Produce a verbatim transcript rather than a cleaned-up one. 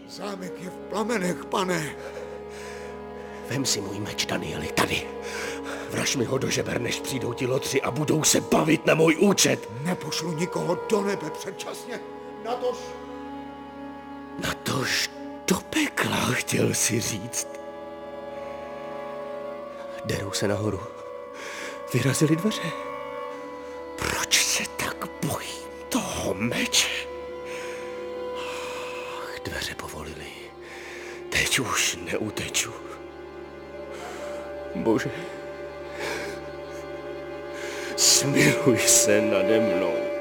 Zámek je v plamenech, pane. Vem si můj meč, Danieli, tady. Vraž mi ho do žeber, než přijdou ti lotři a budou se bavit na můj účet. Nepošlu nikoho do nebe předčasně. Natož... Natož do pekla, chtěl si říct. Derou se nahoru. Vyrazily dveře. Proč se tak bojím toho meče? Ach, dveře povolily. Teď už neuteču. Bože, smiluj se nade mnou.